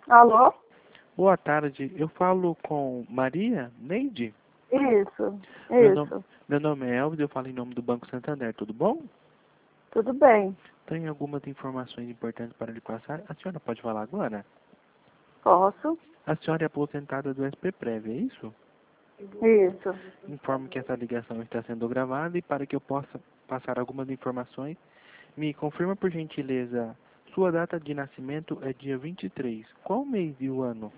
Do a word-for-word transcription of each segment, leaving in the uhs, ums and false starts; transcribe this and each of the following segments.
Alô? Boa tarde, eu falo com Maria Neide? Isso, Meu nome, isso. meu nome é Elvis, eu falo em nome do Banco Santander, tudo bom? Tudo bem. Tenho algumas informações importantes para lhe passar. A senhora pode falar agora? Posso? A senhora é aposentada do S P Prev, é isso? Isso. Informo que essa ligação está sendo gravada e para que eu possa passar algumas informações, me confirma por gentileza, sua data de nascimento é dia vinte e três. Qual mês e o ano?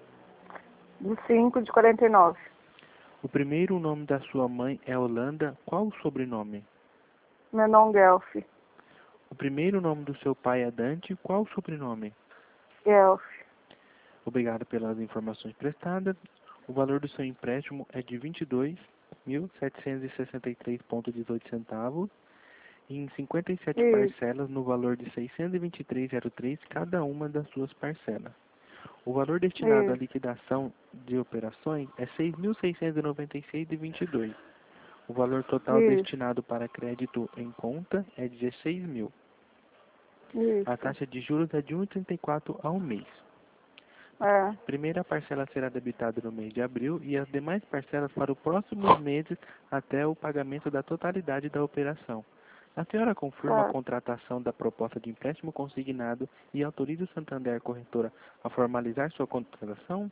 De cinco de quarenta e nove. O primeiro nome da sua mãe é Holanda, qual o sobrenome? Menon Guelph. O primeiro nome do seu pai é Dante, qual o sobrenome? Guelph. Obrigado pelas informações prestadas. O valor do seu empréstimo é de vinte e dois mil setecentos e sessenta e três vírgula dezoito centavos em cinquenta e sete Isso. parcelas no valor de seiscentos e vinte e três vírgula zero três cada uma das suas parcelas. O valor destinado à Isso. liquidação de operações é seis mil seiscentos e noventa e seis vírgula vinte e dois. O valor total Isso. destinado para crédito em conta é dezesseis mil. A Isso. taxa de juros é de um vírgula trinta e quatro ao mês. É. Primeira parcela será debitada no mês de abril e as demais parcelas para os próximos meses até o pagamento da totalidade da operação. A senhora confirma a Certo. contratação da proposta de empréstimo consignado e autoriza o Santander Corretora a formalizar sua contratação?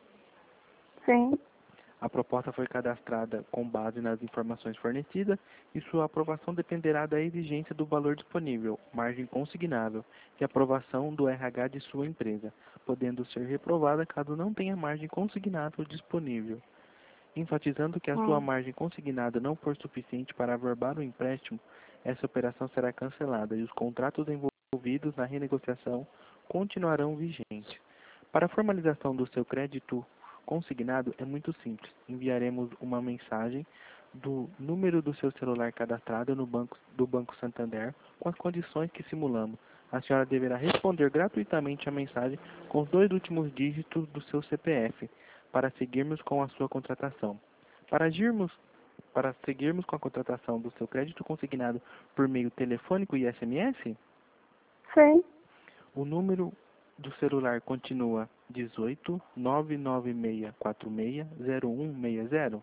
Sim. A proposta foi cadastrada com base nas informações fornecidas e sua aprovação dependerá da exigência do valor disponível, margem consignável, e aprovação do R H de sua empresa, podendo ser reprovada caso não tenha margem consignável disponível. Enfatizando que a sua Hum. margem consignada não for suficiente para averbar o empréstimo, essa operação será cancelada e os contratos envolvidos na renegociação continuarão vigentes. Para a formalização do seu crédito consignado é muito simples. Enviaremos uma mensagem do número do seu celular cadastrado no banco do Banco Santander com as condições que simulamos. A senhora deverá responder gratuitamente a mensagem com os dois últimos dígitos do seu C P F para seguirmos com a sua contratação. Para agirmos para seguirmos com a contratação do seu crédito consignado por meio telefônico e S M S, Sim. o número do celular continua dezoito, nove nove seis quatro seis, zero um seis zero.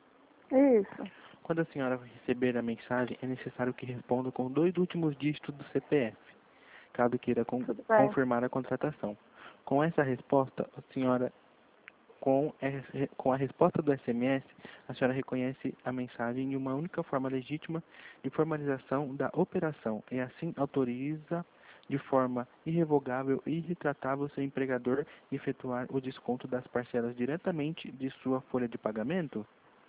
Isso. Quando a senhora receber a mensagem, é necessário que responda com dois últimos dígitos do C P F, caso queira con Tudo bem. confirmar a contratação. Com essa resposta, a senhora, com, a- com a resposta do S M S, a senhora reconhece a mensagem de uma única forma legítima de formalização da operação e assim autoriza de forma irrevogável e irretratável seu empregador efetuar o desconto das parcelas diretamente de sua folha de pagamento?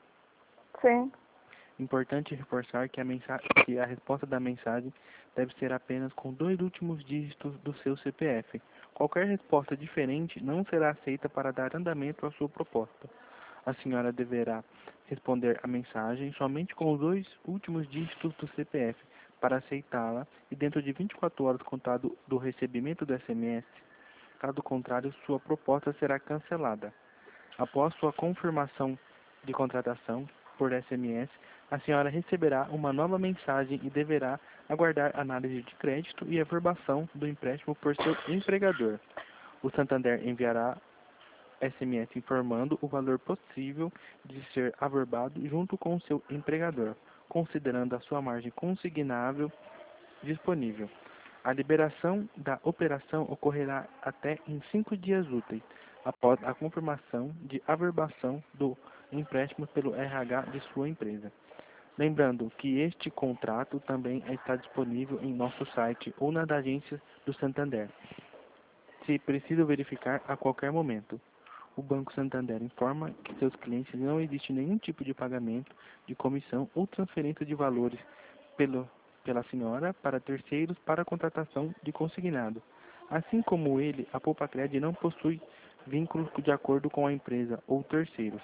Sim. Importante reforçar que a, mensa- que a resposta da mensagem deve ser apenas com dois últimos dígitos do seu C P F. Qualquer resposta diferente não será aceita para dar andamento à sua proposta. A senhora deverá responder a mensagem somente com os dois últimos dígitos do C P F para aceitá-la e dentro de vinte e quatro horas contado do recebimento do S M S. Caso contrário, sua proposta será cancelada. Após sua confirmação de contratação por S M S, a senhora receberá uma nova mensagem e deverá aguardar análise de crédito e averbação do empréstimo por seu empregador. O Santander enviará S M S informando o valor possível de ser averbado junto com o seu empregador, considerando a sua margem consignável disponível. A liberação da operação ocorrerá até em cinco dias úteis, após a confirmação de averbação do empréstimo pelo R H de sua empresa. Lembrando que este contrato também está disponível em nosso site ou nas agências do Santander, se preciso verificar a qualquer momento. O Banco Santander informa que seus clientes não existe nenhum tipo de pagamento de comissão ou transferência de valores pelo, pela senhora para terceiros para a contratação de consignado. Assim como ele, a Poupacred não possui vínculos de acordo com a empresa ou terceiros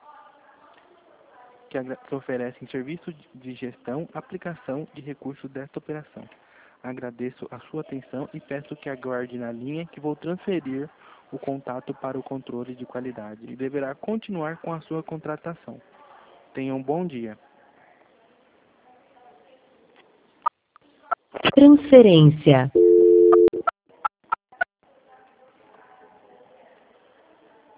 que, agra- que oferecem serviço de gestão, aplicação de recursos desta operação. Agradeço a sua atenção e peço que aguarde na linha que vou transferir o contato para o controle de qualidade e deverá continuar com a sua contratação. Tenha um bom dia. Transferência